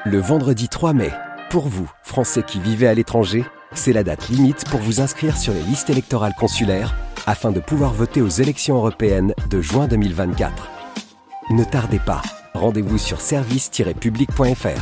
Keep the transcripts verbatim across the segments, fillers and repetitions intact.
Le vendredi trois mai, pour vous, Français qui vivez à l'étranger, c'est la date limite pour vous inscrire sur les listes électorales consulaires afin de pouvoir voter aux élections européennes de juin deux mille vingt-quatre. Ne tardez pas, rendez-vous sur service tiret public point f r.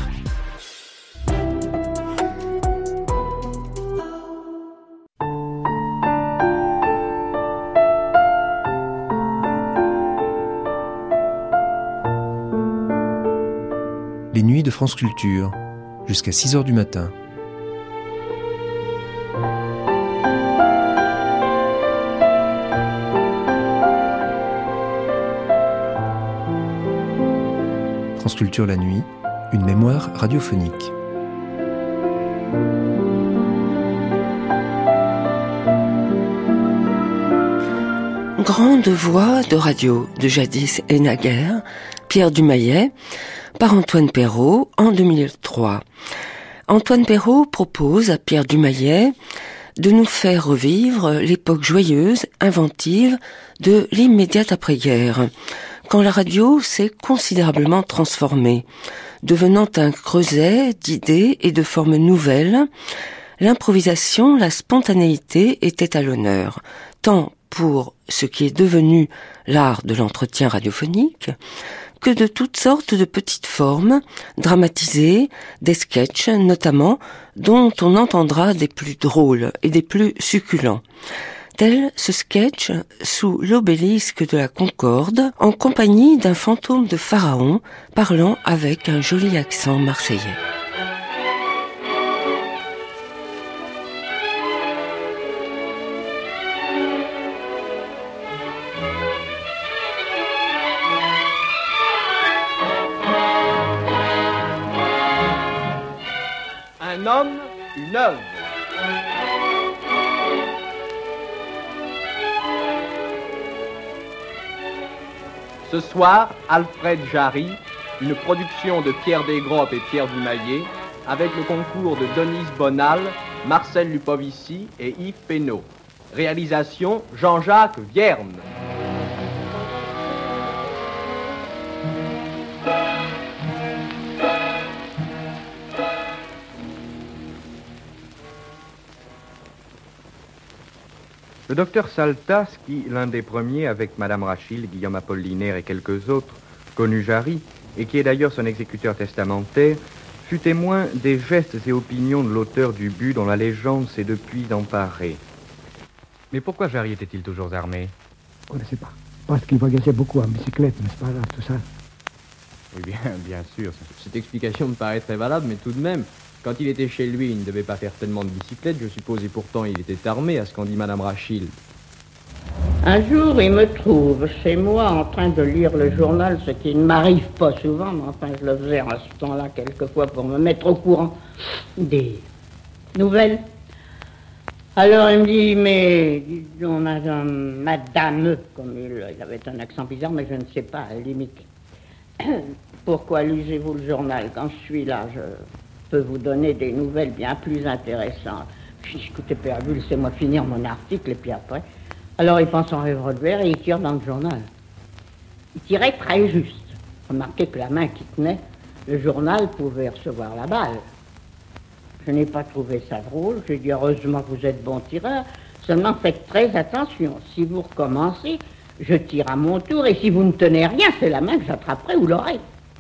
Les nuits de France Culture, jusqu'à six heures du matin. France Culture la nuit, une mémoire radiophonique. Grande voix de radio de jadis et naguère, Pierre Dumayet, par Antoine Perrault en deux mille trois. Antoine Perrault propose à Pierre Dumayet de nous faire revivre l'époque joyeuse, inventive de l'immédiate après-guerre, quand la radio s'est considérablement transformée, devenant un creuset d'idées et de formes nouvelles. L'improvisation, la spontanéité étaient à l'honneur, tant pour ce qui est devenu l'art de l'entretien radiophonique, que de toutes sortes de petites formes, dramatisées, des sketchs notamment, dont on entendra des plus drôles et des plus succulents. Tel ce sketch sous l'obélisque de la Concorde, en compagnie d'un fantôme de Pharaon parlant avec un joli accent marseillais. Un homme, une œuvre. Ce soir, Alfred Jarry, une production de Pierre Desgroppes et Pierre Dumayet, avec le concours de Denise Bonal, Marcel Lupovici et Yves Pénaud. Réalisation Jean-Jacques Vierne. Le docteur Saltas, qui, l'un des premiers, avec Madame Rachil, Guillaume Apollinaire et quelques autres, connut Jarry, et qui est d'ailleurs son exécuteur testamentaire, fut témoin des gestes et opinions de l'auteur du but dont la légende s'est depuis emparée. Mais pourquoi Jarry était-il toujours armé? On ne sait pas. Parce qu'il voyageait beaucoup en bicyclette, n'est-ce pas, là, tout ça? Oui, bien, bien sûr. Cette explication me paraît très valable, mais tout de même... Quand il était chez lui, il ne devait pas faire tellement de bicyclette, je suppose, et pourtant il était armé, à ce qu'en dit Madame Rachil. Un jour, il me trouve chez moi en train de lire le journal, ce qui ne m'arrive pas souvent, mais enfin je le faisais à ce temps-là quelquefois pour me mettre au courant des nouvelles. Alors il me dit, mais dis donc, madame, madame, comme il, il avait un accent bizarre, mais je ne sais pas, à la limite. Pourquoi lisez-vous le journal quand je suis là? Je... peux vous donner des nouvelles bien plus intéressantes. Je dis, écoutez, Père Bulle, laissez-moi finir mon article, et puis après... Alors, il prend son revolver et il tire dans le journal. Il tirait très juste. Remarquez que la main qui tenait le journal pouvait recevoir la balle. Je n'ai pas trouvé ça drôle. J'ai dit, heureusement que vous êtes bon tireur, seulement faites très attention. Si vous recommencez, je tire à mon tour, et si vous ne tenez rien, c'est la main que j'attraperai ou l'oreille.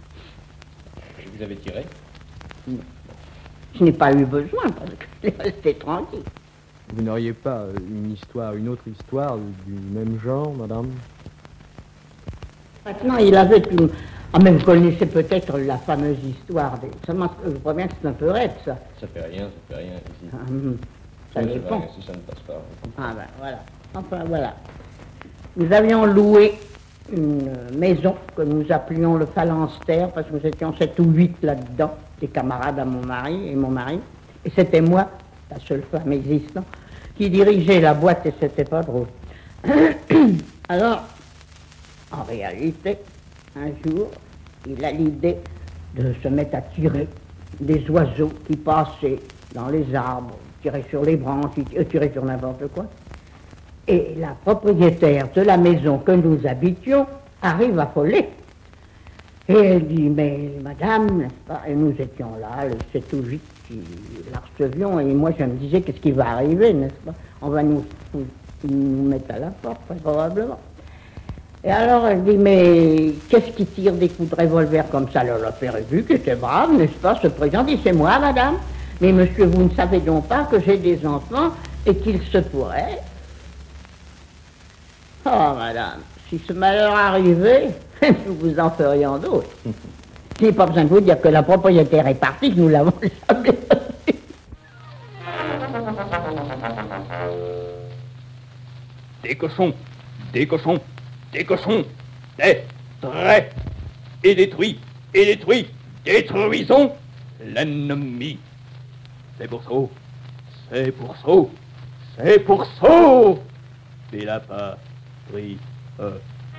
Et vous avez tiré? Non. Je n'ai pas eu besoin, parce que je l'ai resté tranquille. Vous n'auriez pas une histoire, une autre histoire du même genre, madame? Maintenant, il avait une... Ah, mais vous connaissez peut-être la fameuse histoire des... Seulement, je crois bien que c'est un peu raide, ça. Ça fait rien, ça fait rien, ici. Ah, hum, ça ça dépend. Rien, si ça ne passe pas. Ah, ben, voilà. Enfin, voilà. Nous avions loué une maison que nous appelions le phalanstère, parce que nous étions sept ou huit là-dedans, des camarades à mon mari et mon mari. Et c'était moi, la seule femme existante, qui dirigeait la boîte, et c'était pas drôle. Alors, en réalité, un jour, il a l'idée de se mettre à tirer des oiseaux qui passaient dans les arbres, tirer sur les branches, tirer sur n'importe quoi. Et la propriétaire de la maison que nous habitions arrive affolée. Et elle dit, mais madame, n'est-ce pas? Et nous étions là, le sept ou huit, la recevions, et moi je me disais, qu'est-ce qui va arriver, n'est-ce pas? On va nous, nous, nous mettre à la porte, très probablement. Et alors elle dit, mais qu'est-ce qui tire des coups de revolver comme ça? Alors le père a vu que c'était brave, n'est-ce pas? Ce président dit, c'est moi, madame. Mais monsieur, vous ne savez donc pas que j'ai des enfants et qu'il se pourrait... Oh, madame, si ce malheur arrivait, nous vous en ferions d'autres. Il n'est pas besoin de vous dire que la propriétaire est partie, que nous l'avons jamais reçue. Des cochons, des cochons, des cochons, des traits, et détruits, et détruits, détruisons l'ennemi. C'est pour ça, c'est pour ça, c'est pour ça, et la patrie. Euh.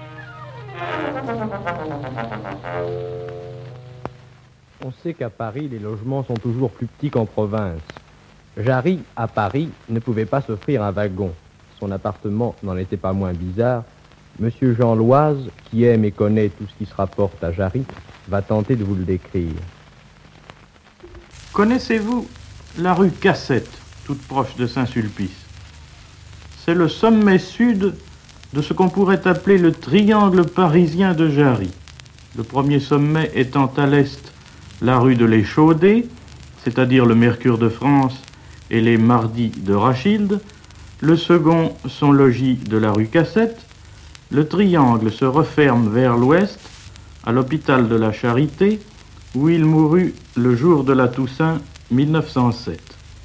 On sait qu'à Paris, les logements sont toujours plus petits qu'en province. Jarry, à Paris, ne pouvait pas s'offrir un wagon. Son appartement n'en était pas moins bizarre. Monsieur Jean Loise, qui aime et connaît tout ce qui se rapporte à Jarry, va tenter de vous le décrire. Connaissez-vous la rue Cassette, toute proche de Saint-Sulpice? C'est le sommet sud de ce qu'on pourrait appeler le triangle parisien de Jarry. Le premier sommet étant à l'est la rue de l'Échaudé, c'est-à-dire le Mercure de France et les Mardis de Rachilde. Le second, son logis de la rue Cassette. Le triangle se referme vers l'ouest, à l'hôpital de la Charité, où il mourut le jour de la Toussaint mille neuf cent sept.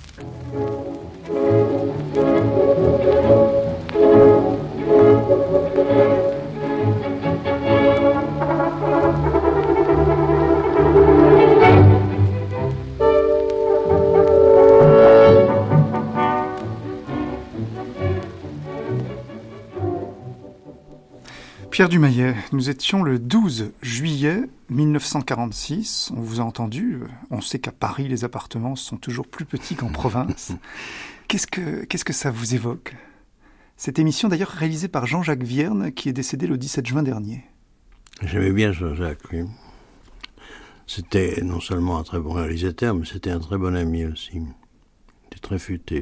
Pierre Dumayet, nous étions le douze juillet mille neuf cent quarante-six, on vous a entendu, on sait qu'à Paris les appartements sont toujours plus petits qu'en province. Qu'est-ce que, qu'est-ce que ça vous évoque? Cette émission d'ailleurs réalisée par Jean-Jacques Vierne qui est décédé le dix-sept juin dernier. J'aimais bien Jean-Jacques, oui. C'était non seulement un très bon réalisateur, mais c'était un très bon ami aussi. Il était très futé.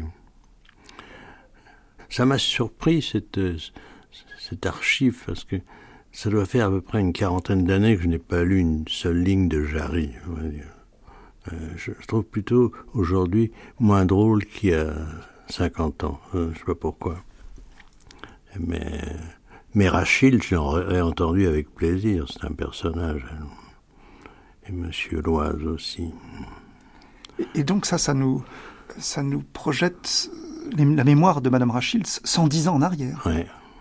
Ça m'a surpris cette... cette archive, parce que ça doit faire à peu près une quarantaine d'années que je n'ai pas lu une seule ligne de Jarry. On va dire. Euh, je, je trouve plutôt aujourd'hui moins drôle qu'il y a cinquante ans. Euh, je ne sais pas pourquoi. Mais, mais Rachilde, je l'aurais entendu avec plaisir. C'est un personnage. Et Monsieur Loise aussi. Et, et donc ça, ça nous, ça nous projette les, la mémoire de Madame Rachilde cent dix ans en arrière. Oui.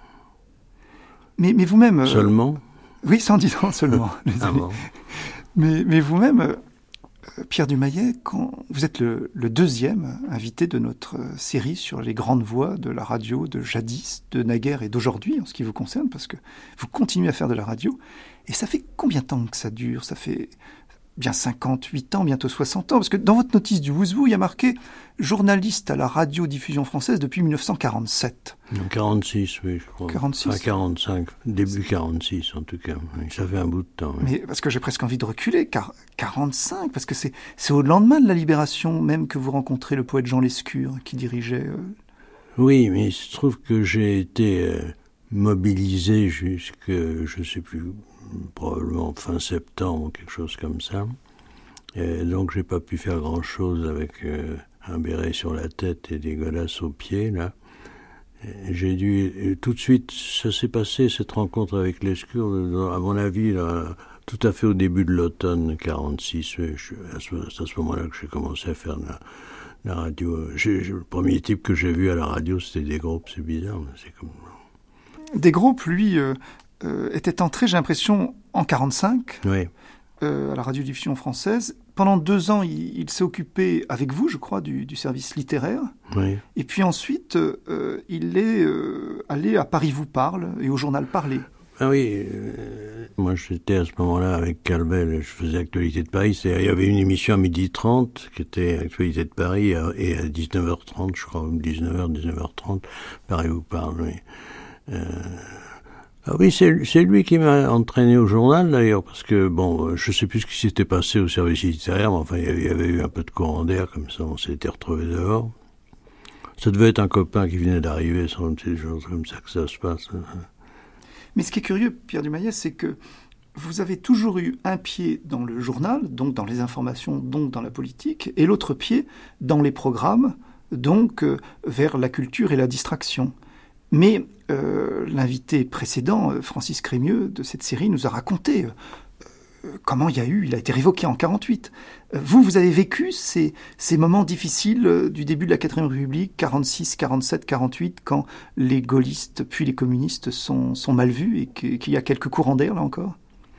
Mais, mais vous-même... Euh, seulement Oui, cent dix ans seulement. Ah bon. Mais, mais vous-même, euh, Pierre Dumayet, quand vous êtes le, le deuxième invité de notre série sur les grandes voix de la radio de jadis, de naguère et d'aujourd'hui, en ce qui vous concerne, parce que vous continuez à faire de la radio. Et ça fait combien de temps que ça dure? Ça fait bien cinquante-huit ans, bientôt soixante ans, parce que dans votre notice du Wouzbou, il y a marqué « journaliste à la radiodiffusion française depuis mille neuf cent quarante-sept ». quarante-six, oui, je crois. quarante-six Enfin, quarante-cinq, début quarante-six en tout cas. Ça fait un bout de temps. Oui. Mais parce que j'ai presque envie de reculer, car quarante-cinq, parce que c'est, c'est au lendemain de la Libération même que vous rencontrez le poète Jean Lescure, qui dirigeait... Euh... Oui, mais il se trouve que j'ai été euh, mobilisé jusque, je ne sais plus... probablement fin septembre, quelque chose comme ça. Et donc j'ai pas pu faire grand-chose avec euh, un béret sur la tête et des godasses aux pieds, là. Et j'ai dû... tout de suite, ça s'est passé, cette rencontre avec Lescure, à mon avis, là, tout à fait au début de l'automne quarante-six. Je, à ce, c'est à ce moment-là que j'ai commencé à faire la, la radio. J'ai, le premier type que j'ai vu à la radio, c'était Des Groupes, c'est bizarre, mais c'est comme... Des Groupes, lui... Euh... Euh, était entré, j'ai l'impression, en quarante-cinq, oui. euh, à la radiodiffusion française. Pendant deux ans, il, il s'est occupé, avec vous, je crois, du, du service littéraire. Oui. Et puis ensuite, euh, il est euh, allé à Paris vous parle et au journal Parler. Ah oui, euh, moi j'étais à ce moment-là avec Calvel, je faisais Actualité de Paris. C'est, il y avait une émission à midi trente qui était Actualité de Paris et à dix-neuf heures trente, je crois, dix-neuf heures, dix-neuf heures trente, Paris vous parle, oui. Euh, Ah oui, c'est, c'est lui qui m'a entraîné au journal, d'ailleurs, parce que, bon, je sais plus ce qui s'était passé au service littéraire, mais enfin, il y avait, il y avait eu un peu de courant d'air, comme ça, on s'était retrouvés dehors. Ça devait être un copain qui venait d'arriver, sans doute, c'est des choses comme ça que ça se passe. Mais ce qui est curieux, Pierre Dumayet, c'est que vous avez toujours eu un pied dans le journal, donc dans les informations, donc dans la politique, et l'autre pied dans les programmes, donc euh, vers la culture et la distraction. Mais euh, l'invité précédent, Francis Crémieux, de cette série, nous a raconté euh, comment il y a eu, il a été révoqué en quarante-huit. Euh, vous, vous avez vécu ces, ces moments difficiles euh, du début de la quatrième République, quarante-six, quarante-sept, quarante-huit, quand les gaullistes puis les communistes sont, sont mal vus et que, qu'il y a quelques courants d'air, là encore?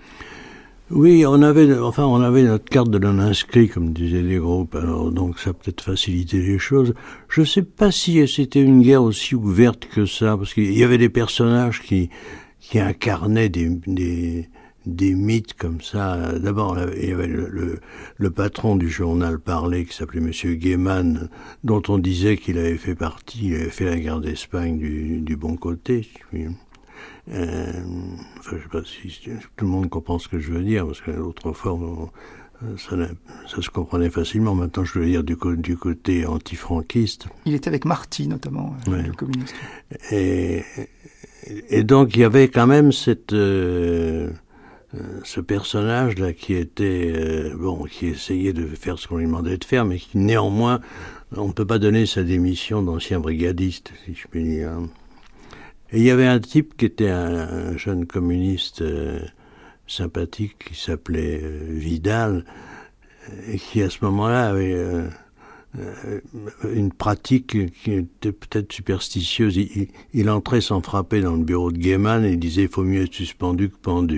Oui, on avait, enfin, on avait notre carte de non-inscrit, comme disaient les groupes, alors donc ça a peut-être facilité les choses. Je sais pas si c'était une guerre aussi ouverte que ça, parce qu'il y avait des personnages qui, qui incarnaient des, des, des mythes comme ça. D'abord, il y avait le, le, le patron du journal Parler, qui s'appelait Monsieur Guéman, dont on disait qu'il avait fait partie, il avait fait la guerre d'Espagne du, du bon côté. Euh, enfin, je sais pas si tout le monde comprend ce que je veux dire, parce que autrefois, on, ça, ça se comprenait facilement. Maintenant, je veux dire du, du côté antifranquiste. Il était avec Marty, notamment, ouais. Le communiste. Et, et donc, il y avait quand même cette, euh, ce personnage-là qui était, euh, bon, qui essayait de faire ce qu'on lui demandait de faire, mais qui, néanmoins, on ne peut pas donner sa démission d'ancien brigadiste, si je puis dire. Et il y avait un type qui était un, un jeune communiste euh, sympathique qui s'appelait euh, Vidal, et qui à ce moment-là avait euh, euh, une pratique qui était peut-être superstitieuse. Il, il, il entrait sans frapper dans le bureau de Guéman et il disait « il faut mieux être suspendu que pendu ».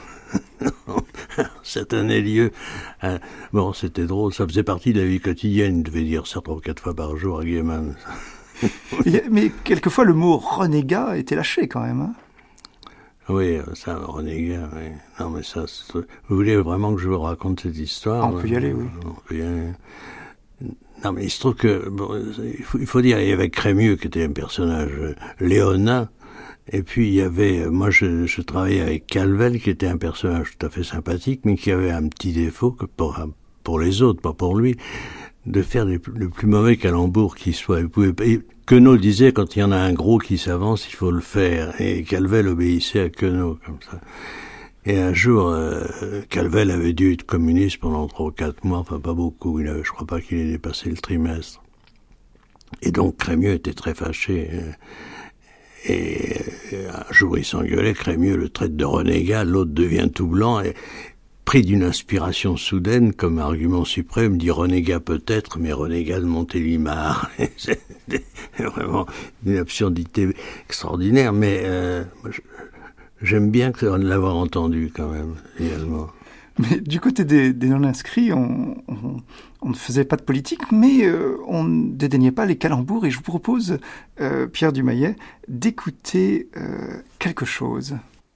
C'est un lieu. Euh, bon, c'était drôle, ça faisait partie de la vie quotidienne, il devait dire ça trois ou quatre fois par jour à Guéman. Mais quelquefois, le mot renégat était lâché quand même. Hein. Oui, ça, renégat, oui. Non, mais ça, c'est... Vous voulez vraiment que je vous raconte cette histoire? On peut y aller, oui. On peut y aller. Non, mais il se trouve que, bon, il faut, il faut dire, il y avait Crémieux qui était un personnage léonin, et puis il y avait, moi je, je travaillais avec Calvel qui était un personnage tout à fait sympathique, mais qui avait un petit défaut que pour, pour les autres, pas pour lui, de faire les, le plus mauvais calembour qui soit. Queneau disait, quand il y en a un gros qui s'avance, il faut le faire. Et Calvel obéissait à Queneau, comme ça. Et un jour, euh, Calvel avait dû être communiste pendant trois ou quatre mois, enfin pas beaucoup, il avait, je crois pas qu'il ait dépassé le trimestre. Et donc Crémieux était très fâché. Et, et un jour il s'engueulait, Crémieux le traite de renégat, l'autre devient tout blanc, et pris d'une inspiration soudaine, comme argument suprême, dit renégat peut-être, mais renégat de Montélimar. C'est vraiment une absurdité extraordinaire, mais euh, j'aime bien l'avoir entendu quand même, également. Mais du côté des, des non-inscrits, on, on, on ne faisait pas de politique, mais euh, on ne dédaignait pas les calembours, et je vous propose, euh, Pierre Dumayet, d'écouter euh, quelque chose.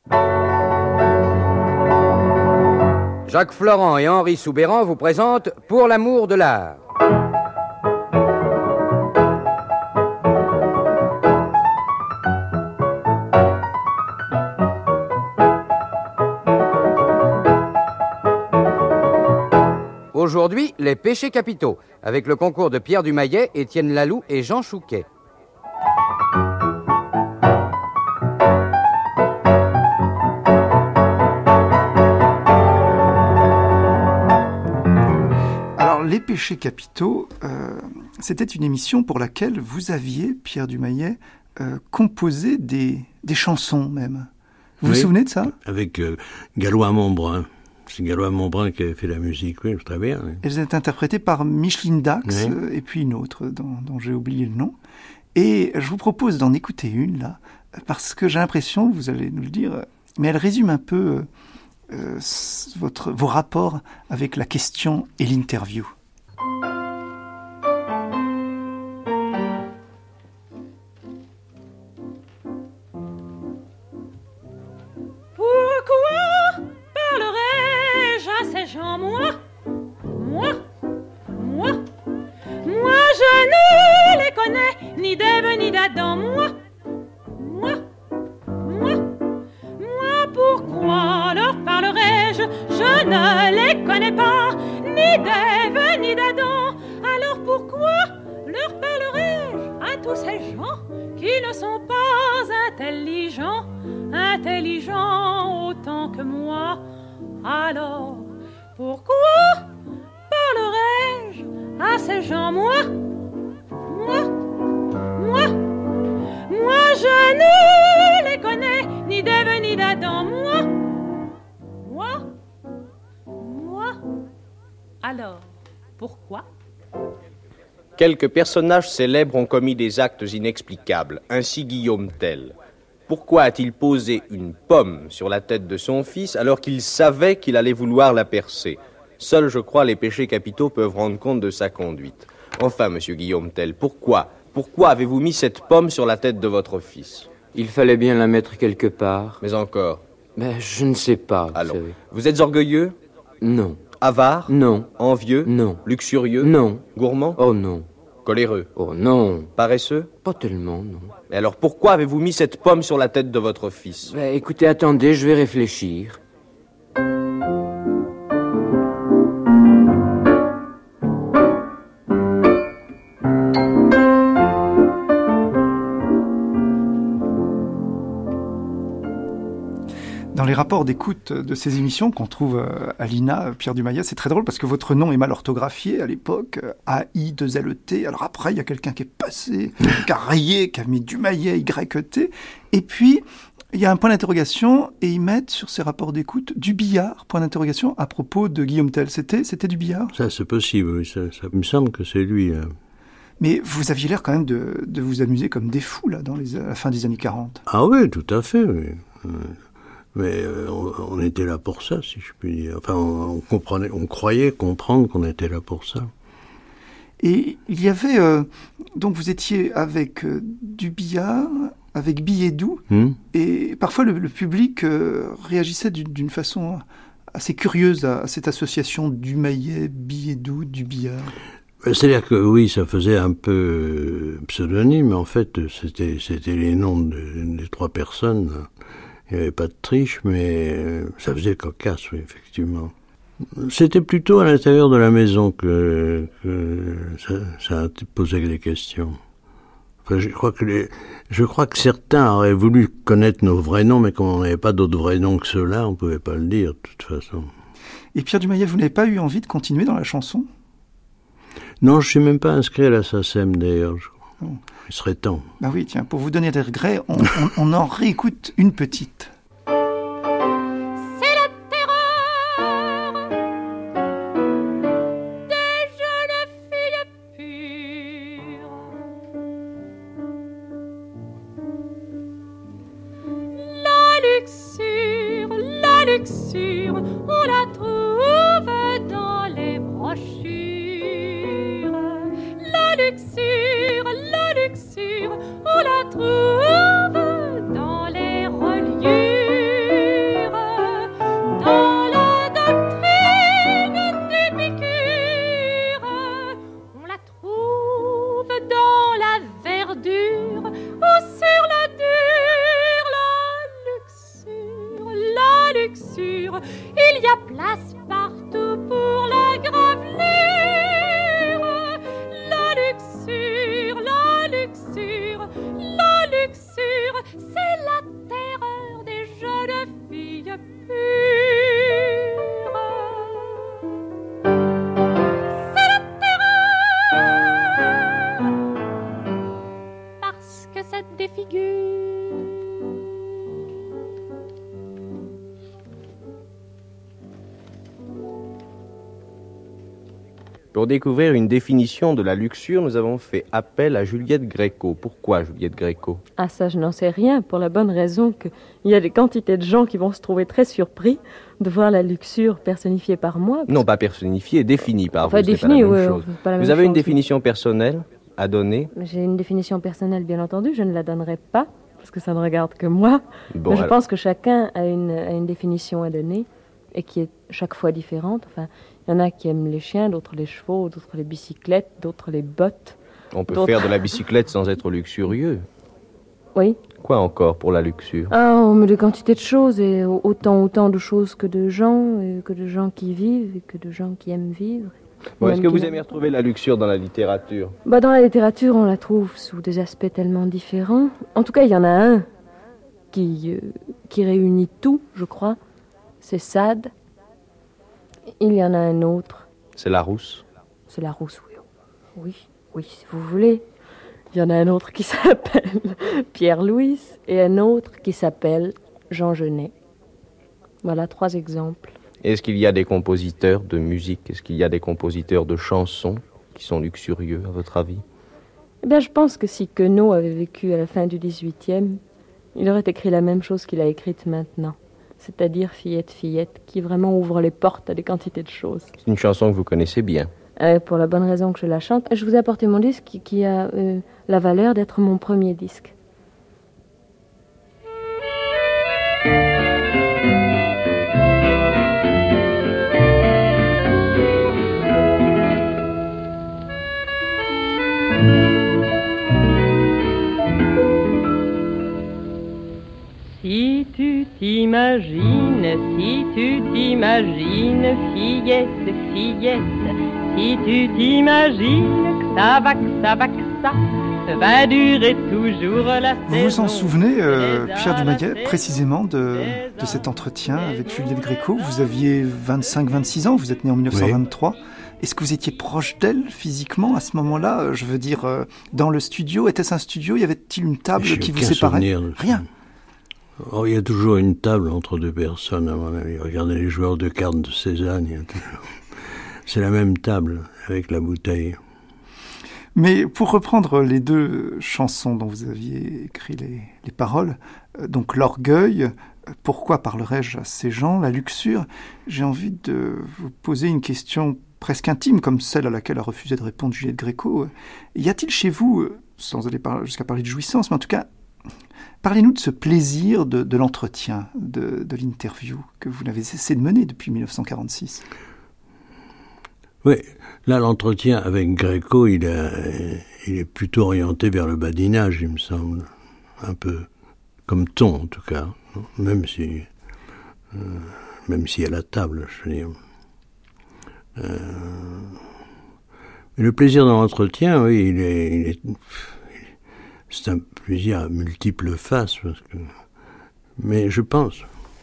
Jacques Florent et Henri Soubéran vous présentent Pour l'amour de l'art. Aujourd'hui, les péchés capitaux, avec le concours de Pierre Dumayet, Étienne Laloux et Jean Chouquet. Les péchés capitaux, euh, c'était une émission pour laquelle vous aviez, Pierre Dumayet, euh, composé des, des chansons même. Vous oui, vous souvenez de ça? Avec euh, Gallois-Montbrun. C'est Gallois-Montbrun qui avait fait la musique, oui, très bien. Oui. Elles étaient interprétées par Micheline Dax, oui. euh, et puis une autre dont, dont j'ai oublié le nom. Et je vous propose d'en écouter une, là, parce que j'ai l'impression, vous allez nous le dire, mais elle résume un peu euh, votre, vos rapports avec la question et l'interview. Moi, moi, moi, moi je ne les connais, ni d'Ève ni d'Adam, moi, moi, moi, d'Ève, ni d'Adam. Alors pourquoi leur parlerai-je à tous ces gens qui ne sont pas intelligents, intelligents autant que moi? Alors pourquoi parlerai-je à ces gens, moi? Moi, moi, moi je ne les connais, ni d'Ève ni d'Adam, moi, moi, moi. Alors, pourquoi? Quelques personnages célèbres ont commis des actes inexplicables, ainsi Guillaume Tell. Pourquoi a-t-il posé une pomme sur la tête de son fils alors qu'il savait qu'il allait vouloir la percer? Seuls, je crois, les péchés capitaux peuvent rendre compte de sa conduite. Enfin, monsieur Guillaume Tell, pourquoi Pourquoi avez-vous mis cette pomme sur la tête de votre fils? Il fallait bien la mettre quelque part. Mais encore? Ben, je ne sais pas. Allons. Vous savez. Vous êtes orgueilleux? Non. Avare? Non. Envieux? Non. Luxurieux? Non. Gourmand? Oh non. Coléreux? Oh non. Paresseux? Pas tellement, non. Mais alors pourquoi avez-vous mis cette pomme sur la tête de votre fils? Ben, écoutez, attendez, je vais réfléchir. Dans les rapports d'écoute de ces émissions qu'on trouve à l'I N A, Pierre Dumayet, c'est très drôle parce que votre nom est mal orthographié à l'époque, A I deux L E T. Alors après, il y a quelqu'un qui est passé, qui a rayé, qui a mis Dumayet, Y E T. Et puis, il y a un point d'interrogation et ils mettent sur ces rapports d'écoute du billard, point d'interrogation, à propos de Guillaume Tell. C'était, c'était du billard? Ça, c'est possible, oui. Ça, ça me semble que c'est lui. Hein. Mais vous aviez l'air quand même de, de vous amuser comme des fous, là, dans les, à la fin des années quarante. Ah oui, tout à fait, oui. Euh... Mais euh, on, on était là pour ça, si je puis dire. Enfin, on, on comprenait, on croyait comprendre qu'on était là pour ça. Et il y avait... Euh, donc vous étiez avec euh, du billard, avec billets doux, mmh. et parfois le, le public euh, réagissait d'une, d'une façon assez curieuse à, à cette association Dumayet, billets doux, du billard. C'est-à-dire que oui, ça faisait un peu pseudonyme, mais en fait, c'était, c'était les noms de, des trois personnes. Il n'y avait pas de triche, mais ça faisait cocasse, oui, effectivement. C'était plutôt à l'intérieur de la maison que, que ça, ça a posé des questions. Enfin, je crois que les, je crois que certains auraient voulu connaître nos vrais noms, mais comme on n'avait pas d'autres vrais noms que ceux-là, on ne pouvait pas le dire, de toute façon. Et Pierre Dumayet, vous n'avez pas eu envie de continuer dans la chanson? Non, je ne suis même pas inscrit à la S A C E M, d'ailleurs, je crois. Oh. Il serait temps. Bah oui, tiens, pour vous donner des regrets, on, on, on en réécoute une petite. C'est la terreur des jeunes filles pures. La luxure, la luxure, on la trouve dans les brochures. La luxure, la luxure, on la trouve dans les reliures, dans la doctrine d'Épicure, on la trouve dans la verdure ou sur la dure. La luxure, la luxure, il y a place partout pour la gravelure. La luxure, la luxure, c'est la terreur des jeunes filles pures. C'est la terreur parce que ça défigure. Pour découvrir une définition de la luxure, nous avons fait appel à Juliette Gréco. Pourquoi Juliette Gréco? Ah ça, je n'en sais rien, pour la bonne raison qu'il y a des quantités de gens qui vont se trouver très surpris de voir la luxure personnifiée par moi. Non, pas personnifiée, définie par enfin, vous. Définie, oui. Vous même avez chose, une définition personnelle à donner? J'ai une définition personnelle, bien entendu, je ne la donnerai pas, parce que ça ne regarde que moi. Bon, Mais je alors... pense que chacun a une, a une définition à donner, et qui est chaque fois différente. Enfin, il y en a qui aiment les chiens, d'autres les chevaux, d'autres les bicyclettes, d'autres les bottes. On peut d'autres... faire de la bicyclette sans être luxurieux. Oui. Quoi encore pour la luxure? Ah, on met de quantités de choses, et autant, autant de choses que de gens, et que de gens qui vivent, et que de gens qui aiment vivre. Bon, est-ce que vous aimez retrouver la luxure dans la littérature? Bah, dans la littérature, on la trouve sous des aspects tellement différents. En tout cas, il y en a un qui, euh, qui réunit tout, je crois. C'est Sade. Il y en a un autre. C'est Larousse. C'est Larousse, oui. Oui, oui, si vous voulez. Il y en a un autre qui s'appelle Pierre-Louis et un autre qui s'appelle Jean Genet. Voilà trois exemples. Est-ce qu'il y a des compositeurs de musique, est-ce qu'il y a des compositeurs de chansons qui sont luxurieux, à votre avis? Eh bien, je pense que si Queneau avait vécu à la fin du dix-huitième, il aurait écrit la même chose qu'il a écrite maintenant. C'est-à-dire Fillette, Fillette, qui vraiment ouvre les portes à des quantités de choses. C'est une chanson que vous connaissez bien. Euh, pour la bonne raison que je la chante. Je vous ai apporté mon disque qui, qui a euh, la valeur d'être mon premier disque. Si tu t'imagines, si tu t'imagines, fillette, fillette, si tu t'imagines que ça va, que ça va, que ça va durer toujours la saison. Vous vous en souvenez, euh, Pierre Dumayet, précisément de, de cet entretien avec Juliette Gréco? Vous aviez vingt-cinq vingt-six ans, vous êtes né en dix-neuf cent vingt-trois. Oui. Est-ce que vous étiez proche d'elle physiquement à ce moment-là? Je veux dire, euh, dans le studio, était-ce un studio? Y avait-il une table J'ai qui vous séparait? Rien. Oh, il y a toujours une table entre deux personnes, à mon avis. Regardez les joueurs de cartes de Cézanne. Il y a toujours... C'est la même table, avec la bouteille. Mais pour reprendre les deux chansons dont vous aviez écrit les, les paroles, euh, donc l'orgueil, pourquoi parlerais-je à ces gens, la luxure, j'ai envie de vous poser une question presque intime, comme celle à laquelle a refusé de répondre Juliette Gréco. Y a-t-il chez vous, sans aller par, jusqu'à parler de jouissance, mais en tout cas, parlez-nous de ce plaisir de, de l'entretien, de, de l'interview que vous n'avez cessé de mener depuis dix-neuf cent quarante-six. Oui, là, l'entretien avec Gréco, il, a, il est plutôt orienté vers le badinage, il me semble. Un peu comme ton, en tout cas. Même si, euh, même si à la table, je veux dire. Euh, mais le plaisir dans l'entretien, oui, il est... Il est c'est un plaisir à multiples faces, parce que, mais je pense,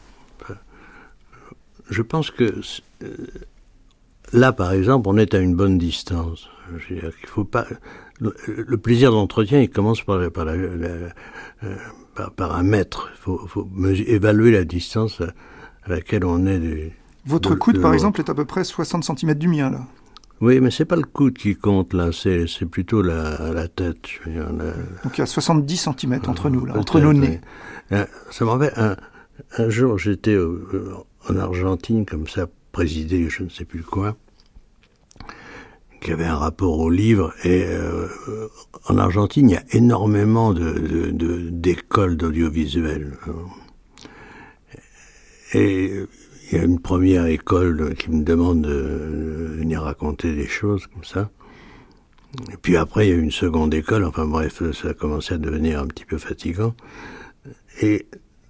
je pense que là, par exemple, on est à une bonne distance. Je veux dire qu'il faut pas. Le, le plaisir d'entretien, il commence par, par, la, la, euh, par, par un mètre. Il faut, faut évaluer la distance à, à laquelle on est. Du, Votre de, coude, de, par de, exemple, est à peu près soixante centimètres du mien, là. Oui, mais c'est pas le coude qui compte, là, c'est, c'est plutôt la, la tête. Je veux dire, la... Donc il y a soixante-dix centimètres entre nous, là, entre nos nez. Ça m'en fait un, un jour, j'étais euh, en Argentine, comme ça, présidé, je ne sais plus quoi, qui avait un rapport au livre, et euh, en Argentine, il y a énormément de, de, de, d'écoles d'audiovisuel. Et il y a une première école qui me demande de venir raconter des choses comme ça. Et puis après, il y a une seconde école. Enfin bref, ça a commencé à devenir un petit peu fatigant. Et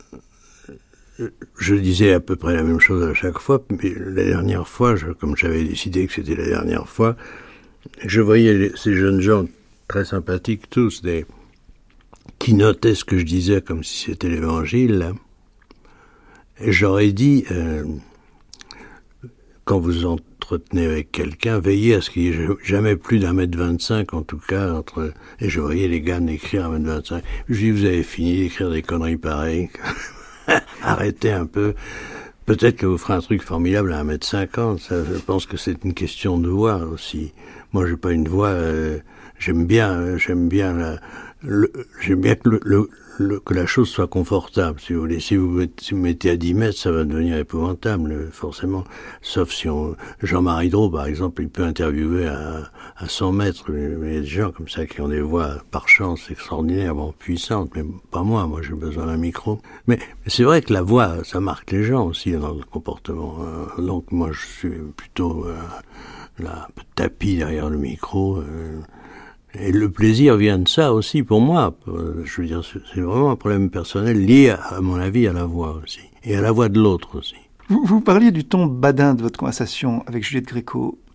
je disais à peu près la même chose à chaque fois. Mais la dernière fois, je, comme j'avais décidé que c'était la dernière fois, je voyais les, ces jeunes gens très sympathiques tous, des, qui notaient ce que je disais comme si c'était l'évangile, là. Et j'aurais dit, euh, quand vous entretenez avec quelqu'un, veillez à ce qu'il n'y ait jamais plus d'un mètre vingt-cinq, en tout cas, entre... Et je voyais les gars écrire un mètre vingt-cinq. Je dis, vous avez fini d'écrire des conneries pareilles. Arrêtez un peu. Peut-être que vous ferez un truc formidable à un mètre cinquante. Ça, je pense que c'est une question de voix aussi. Moi, j'ai pas une voix... Euh, j'aime bien, j'aime bien la... Le, j'aime bien que le, le Le, que la chose soit confortable, si vous voulez. Si vous, mettez, si vous mettez à dix mètres, ça va devenir épouvantable, forcément. Sauf si on... Jean-Marie Drault, par exemple, il peut interviewer à, à cent mètres. Il y a des gens comme ça qui ont des voix, par chance, extraordinairement puissantes. Mais pas moi, moi j'ai besoin d'un micro. Mais, mais c'est vrai que la voix, ça marque les gens aussi dans le comportement. Donc moi, je suis plutôt euh, là, un peu tapis derrière le micro. Euh, Et le plaisir vient de ça aussi pour moi. Je veux dire, c'est vraiment un problème personnel lié, à mon avis, à la voix aussi. Et à la voix de l'autre aussi. Vous, vous parliez du ton badin de votre conversation avec Juliette Gréco.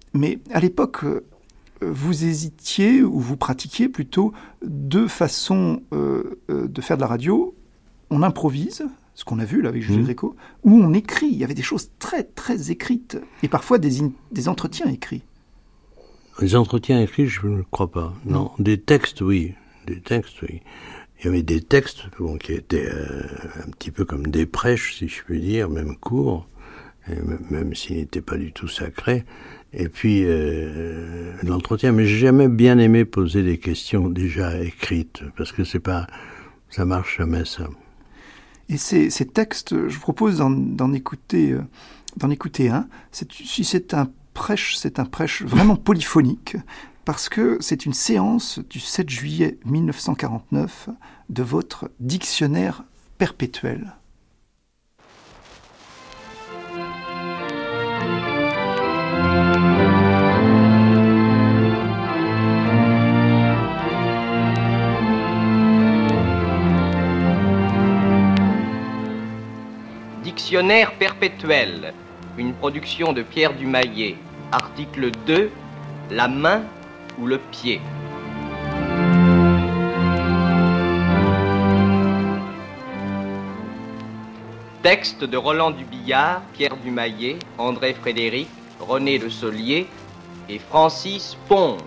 Mais à l'époque, euh, vous hésitiez, ou vous pratiquiez plutôt, deux façons euh, euh, de faire de la radio. On improvise, ce qu'on a vu là avec Jules mmh. Gréco, ou on écrit. Il y avait des choses très, très écrites, et parfois des, in- des entretiens écrits. Les entretiens écrits, je ne crois pas. Non, mmh. Des textes, oui. Des textes, oui. Il y avait des textes bon, qui étaient euh, un petit peu comme des prêches, si je puis dire, même courts, et même, même s'ils n'étaient pas du tout sacrés. Et puis, euh, l'entretien. Mais j'ai jamais bien aimé poser des questions déjà écrites, parce que c'est pas, ça marche jamais, ça. Et ces, ces textes, je vous propose d'en, d'en écouter, euh, d'en écouter un. C'est, si c'est un prêche, c'est un prêche vraiment polyphonique, parce que c'est une séance du sept juillet mille neuf cent quarante-neuf de votre dictionnaire perpétuel. Dictionnaire perpétuel, une production de Pierre Dumayet. Article deux, la main ou le pied. Texte de Roland Dubillard, Pierre Dumayet, André Frédéric, René Le Solier et Francis Ponge.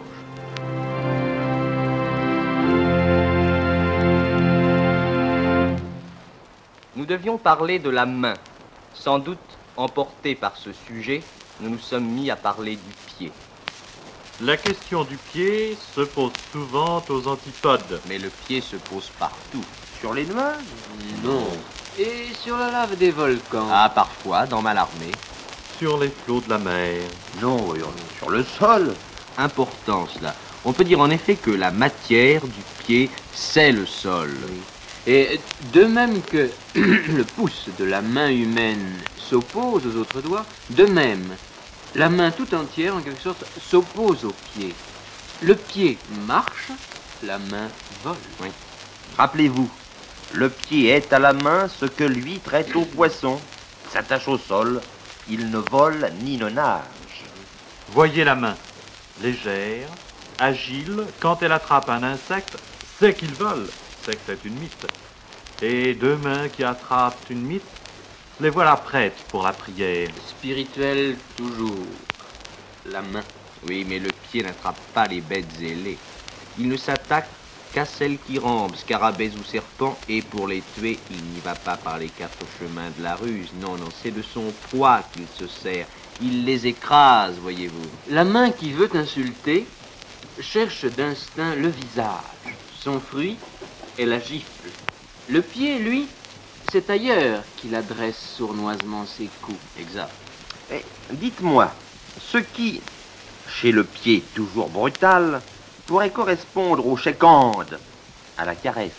Nous devions parler de la main. Sans doute, emportés par ce sujet, nous nous sommes mis à parler du pied. La question du pied se pose souvent aux antipodes. Mais le pied se pose partout. Sur les nuages? Non. Et sur la lave des volcans? Ah, parfois, dans Mallarmé. Sur les flots de la mer? Non, voyons, sur le sol. Important, cela. On peut dire en effet que la matière du pied, c'est le sol. Oui. Et de même que le pouce de la main humaine s'oppose aux autres doigts, de même, la main tout entière, en quelque sorte, s'oppose au pied. Le pied marche, la main vole. Oui. Rappelez-vous, le pied est à la main ce que l'huître est au poisson. S'attache au sol, il ne vole ni ne nage. Voyez la main, légère, agile, quand elle attrape un insecte, c'est qu'il vole. C'est que c'est une mythe. Et deux mains qui attrapent une mythe, les voilà prêtes pour la prière. Spirituel toujours. La main. Oui, mais le pied n'attrape pas les bêtes ailées. Il ne s'attaque qu'à celles qui rampent, scarabées ou serpents, et pour les tuer, il n'y va pas par les quatre chemins de la ruse. Non, non, c'est de son poids qu'il se sert. Il les écrase, voyez-vous. La main qui veut insulter cherche d'instinct le visage. Son fruit est la gifle. Le pied, lui, c'est ailleurs qu'il adresse sournoisement ses coups. Exact. Eh, dites-moi, ce qui, chez le pied toujours brutal, pourrait correspondre au chécande, à la caresse.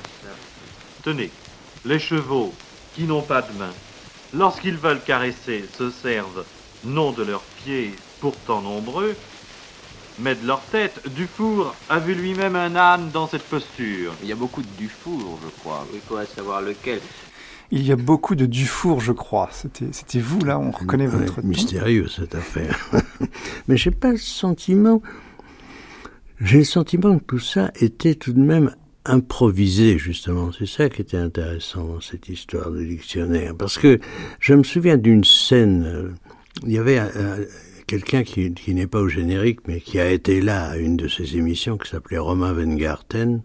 Tenez, les chevaux qui n'ont pas de main, lorsqu'ils veulent caresser, se servent non de leurs pieds, pourtant nombreux, mais de leur tête. Dufour a vu lui-même un âne dans cette posture. Il y a beaucoup de Dufour, je crois. Il faudrait savoir lequel. Il y a beaucoup de Dufour, je crois. C'était, c'était vous, là, on reconnaît ouais, votre... Mystérieux, cette affaire. Mais j'ai pas le sentiment... J'ai le sentiment que tout ça était tout de même improvisé, justement. C'est ça qui était intéressant dans cette histoire de dictionnaire. Parce que je me souviens d'une scène... Euh, il y avait... Euh, quelqu'un qui, qui n'est pas au générique, mais qui a été là à une de ces émissions qui s'appelait Romain Weingarten.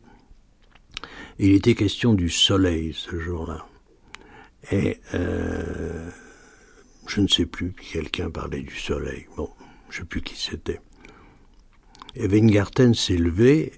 Il était question du soleil ce jour-là. Et euh, je ne sais plus, quelqu'un parlait du soleil. Bon, je ne sais plus qui c'était. Et Weingarten s'est levé,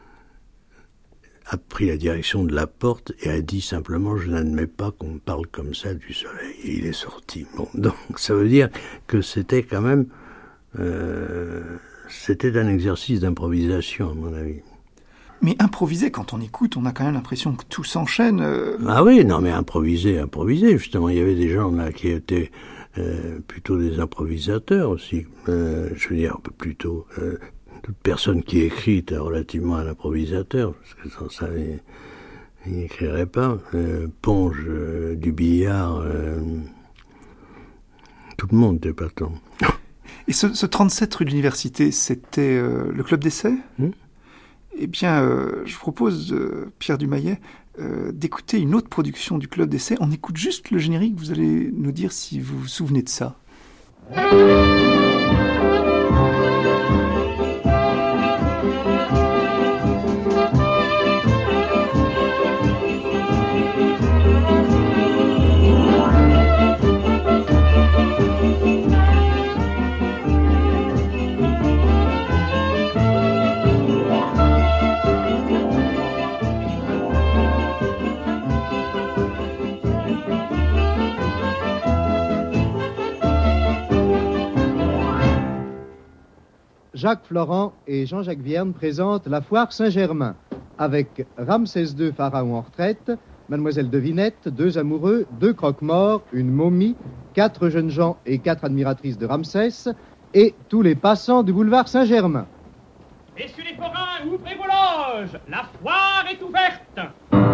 a pris la direction de la porte et a dit simplement « Je n'admets pas qu'on parle comme ça du soleil ». Et il est sorti. Bon, donc ça veut dire que c'était quand même... Euh, c'était un exercice d'improvisation, à mon avis. Mais improviser, quand on écoute, on a quand même l'impression que tout s'enchaîne. Euh... Ah oui, non, mais improviser, improviser, justement. Il y avait des gens là qui étaient euh, plutôt des improvisateurs aussi. Euh, je veux dire, plutôt... Euh, toute personne qui écrit est relativement un improvisateur, parce que sans ça, il n'écrirait pas. Euh, Ponge, euh, Dubillard, euh, tout le monde était pas tant. Et ce, ce trente-sept rue de l'Université, c'était euh, le club d'essai mmh. Eh bien, euh, je vous propose, euh, Pierre Dumayet, euh, d'écouter une autre production du club d'essai. On écoute juste le générique, vous allez nous dire si vous vous souvenez de ça. Jacques Florent et Jean-Jacques Vierne présentent la foire Saint-Germain, avec Ramsès deux, pharaon en retraite, Mademoiselle Devinette, deux amoureux, deux croque-morts, une momie, quatre jeunes gens et quatre admiratrices de Ramsès, et tous les passants du boulevard Saint-Germain. Messieurs les forains, ouvrez vos loges, la foire est ouverte.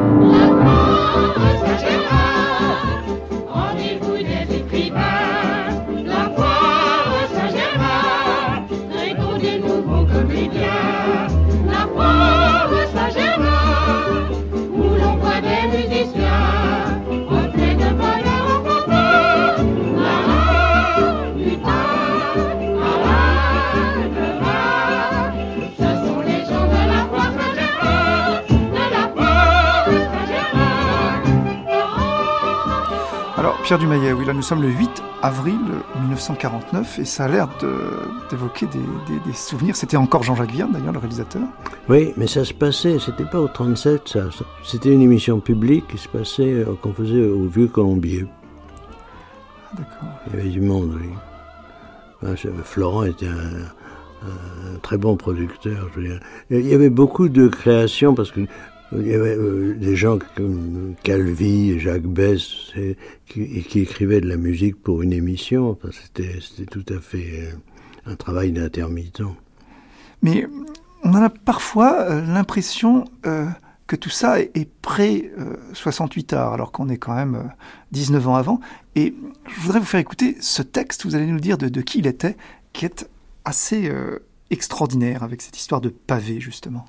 Rendez-vous des écrivains, la foire Saint-Germain, répondez nouveaux comédiens, la foire Saint-Germain, où l'on voit des musiciens, reflets de bonheur en fanfare, la la, du temps, la la, de la, ce sont les gens de la foire Saint-Germain, de la foire Saint-Germain. Alors, Pierre Dumayet, oui, là nous sommes le huit avril mille neuf cent quarante-neuf et ça a l'air de, d'évoquer des, des, des souvenirs. C'était encore Jean-Jacques Vierne, d'ailleurs, le réalisateur. Oui, mais ça se passait, c'était pas au trente-sept, ça. C'était une émission publique qui se passait, qu'on faisait au Vieux Colombier. D'accord. Il y avait du monde, oui. Florent était un, un très bon producteur, je veux dire. Il y avait beaucoup de créations, parce que il y avait euh, des gens comme Calvi et Jacques Bess et, qui, et qui écrivaient de la musique pour une émission. Enfin, c'était, c'était tout à fait euh, un travail d'intermittent. Mais on a parfois euh, l'impression euh, que tout ça est, est pré-soixante-huit art, alors qu'on est quand même euh, dix-neuf ans avant. Et je voudrais vous faire écouter ce texte, vous allez nous dire de, de qui il était, qui est assez euh, extraordinaire, avec cette histoire de pavé, justement.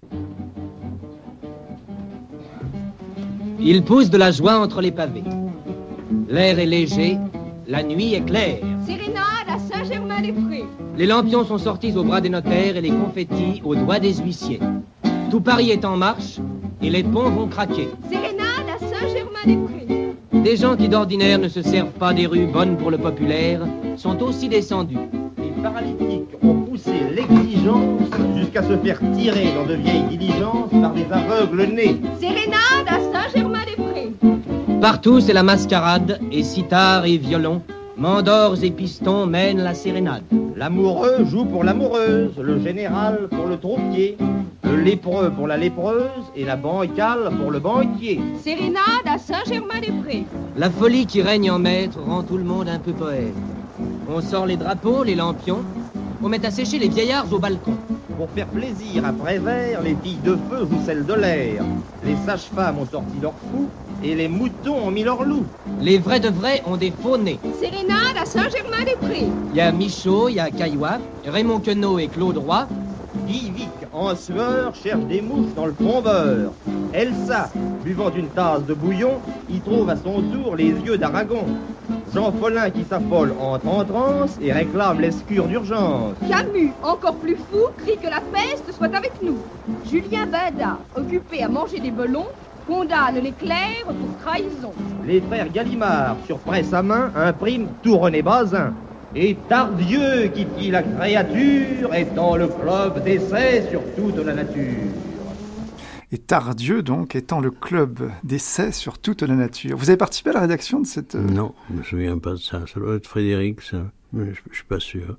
Il pousse de la joie entre les pavés. L'air est léger, la nuit est claire. Sérénade à Saint-Germain-des-Prés. Les lampions sont sortis au bras des notaires et les confettis aux doigts des huissiers. Tout Paris est en marche et les ponts vont craquer. Sérénade à Saint-Germain-des-Prés. Des gens qui d'ordinaire ne se servent pas des rues bonnes pour le populaire sont aussi descendus. Les paralytiques ont poussé l'exigence jusqu'à se faire tirer dans de vieilles diligences par des aveugles nés. Sérénade à Saint-Germain-des-Prés. Partout c'est la mascarade et sitar et violon, mandors et pistons mènent la sérénade. L'amoureux joue pour l'amoureuse, le général pour le troupier, le lépreux pour la lépreuse et la bancale pour le banquier. Sérénade à Saint-Germain-des-Prés. La folie qui règne en maître rend tout le monde un peu poète. On sort les drapeaux, les lampions, on met à sécher les vieillards au balcon. Pour faire plaisir à Prévert, les filles de feu jouent celles de l'air. Les sages-femmes ont sorti leurs fous et les moutons ont mis leurs loups. Les vrais de vrais ont des faux nez. Sérénade à Saint-Germain-des-Prés. Il y a Michaud, il y a Caillois, Raymond Queneau et Claude Roy. Guy Vic, en sueur, cherche des mouches dans le fond-beurre. Elsa, buvant une tasse de bouillon, y trouve à son tour les yeux d'Aragon. Jean Follin qui s'affole entre en transe et réclame l'escure d'urgence. Camus, encore plus fou, crie que la peste soit avec nous. Julien Bada, occupé à manger des belons, condamne les clercs pour trahison. Les frères Gallimard, sur presse à main, impriment tout René Bazin. Et Tardieu qui fit la créature étant le club d'essai sur toute la nature. Et Tardieu, donc, étant le club d'essai sur toute la nature. Vous avez participé à la rédaction de cette... Non, je ne me souviens pas de ça. Ça doit être Frédéric, ça. Mais je ne suis pas sûr.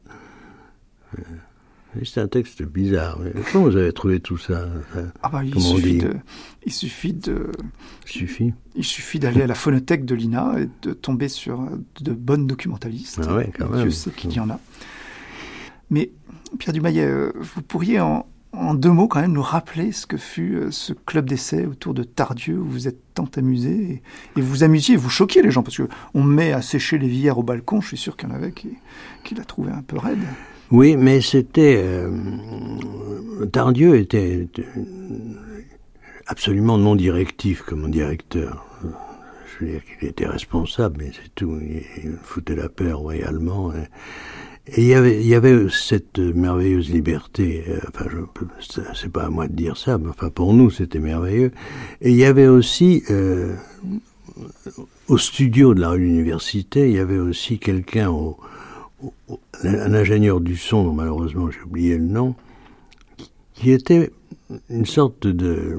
C'est un texte bizarre. Mais comment vous avez trouvé tout ça? Ah bah, il suffit de... Il suffit de... Suffit. Il suffit d'aller à la phonothèque de l'I N A et de tomber sur de bonnes documentalistes. Ah ouais, quand même. Dieu sait qu'il y en a. Mais, Pierre Dumayet, vous pourriez en... en deux mots, quand même, nous rappeler ce que fut euh, ce club d'essai autour de Tardieu, où vous êtes tant amusé, et, et vous amusiez, vous choquiez les gens, parce qu'on met à sécher les villers au balcon, je suis sûr qu'il y en avait qui, qui l'a trouvé un peu raide. Oui, mais c'était... Euh, Tardieu était absolument non directif comme mon directeur. Je veux dire qu'il était responsable, mais c'est tout. Il foutait la paix royalement. Et, et il y avait, il y avait cette merveilleuse liberté. Enfin, je, c'est pas à moi de dire ça, mais enfin pour nous c'était merveilleux. Et il y avait aussi euh, au studio de la rue de l'Université, il y avait aussi quelqu'un, au, au, un ingénieur du son, dont malheureusement j'ai oublié le nom, qui était une sorte de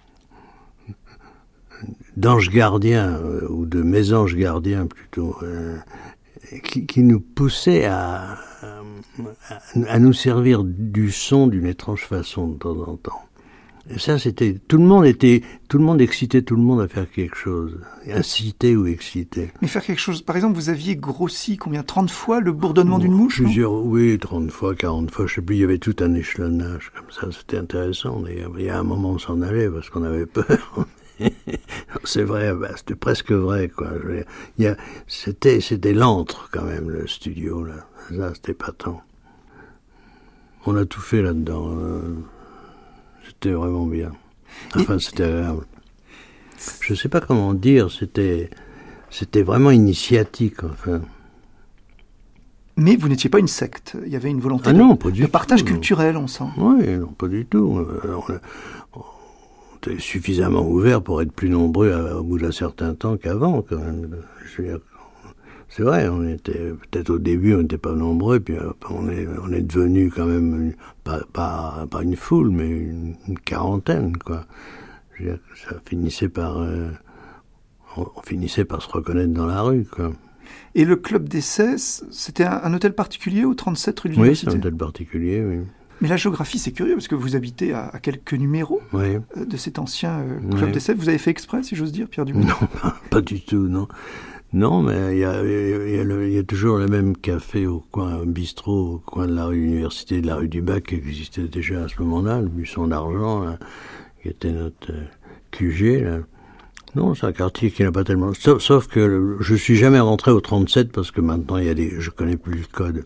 d'ange gardien, euh, ou de mésange gardien plutôt, euh, qui, qui nous poussait à, à, à nous servir du son d'une étrange façon de temps en temps. Et ça, c'était, tout le monde était, tout le monde excitait tout le monde à faire quelque chose, inciter ou exciter. Mais faire quelque chose, par exemple, vous aviez grossi combien, trente fois le bourdonnement oh, d'une mouche? Plusieurs, oui, trente fois, quarante fois, je sais plus, il y avait tout un échelonnage comme ça, c'était intéressant. D'ailleurs, il y a un moment on s'en allait parce qu'on avait peur. C'est vrai, bah, c'était presque vrai, quoi. Il y a, c'était, c'était l'antre, quand même, le studio, là. Ça, c'était pas tant. On a tout fait là-dedans. Euh, c'était vraiment bien. Enfin, c'était agréable. Je sais pas comment dire, c'était, c'était vraiment initiatique, enfin. Mais vous n'étiez pas une secte. Il y avait une volonté ah de, non, pas du de tout, partage non. culturel, on sent. Oui, non, pas du tout. On, on, était suffisamment ouvert pour être plus nombreux à, au bout d'un certain temps qu'avant, quand même. Je veux dire, c'est vrai, on était, peut-être au début, on n'était pas nombreux, puis on est, on est devenu quand même, pas, pas, pas une foule, mais une, une quarantaine, quoi. Je veux dire, ça finissait par, euh, on, on finissait par se reconnaître dans la rue, quoi. Et le club d'essai, c'était un, un hôtel particulier au trente-sept rue de Oui, l'Université? c'est un hôtel particulier, oui. Mais la géographie, c'est curieux, parce que vous habitez à, à quelques numéros oui. de cet ancien euh, club oui. d'essai. Vous avez fait exprès, si j'ose dire, Pierre Dumas? Non, pas, pas du tout, non. Non, mais il y a, y, a le, y a toujours le même café au coin, un bistrot au coin de la rue de l'Université, de la rue du Bac, qui existait déjà à ce moment-là, le Buisson d'Argent, là, qui était notre euh, Q G, là. Non, c'est un quartier qui n'a pas tellement... Sauf, sauf que je suis jamais rentré au trente-sept, parce que maintenant, il y a des, je connais plus le code.